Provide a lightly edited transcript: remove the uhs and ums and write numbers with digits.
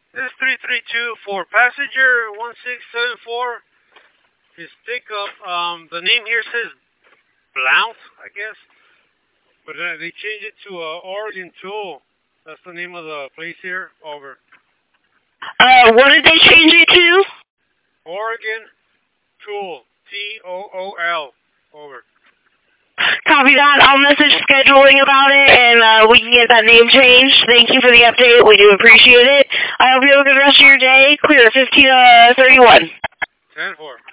This is 332 for passenger 1674. His pickup, the name here says Blount, I guess. But they changed it to Oregon Tool. That's the name of the place here. Over. What did they change it to? Oregon Tool. Tool. Over. Copy that. I'll message scheduling about it, and we can get that name changed. Thank you for the update. We do appreciate it. I hope you have a good rest of your day. Clear 1531. 10-4.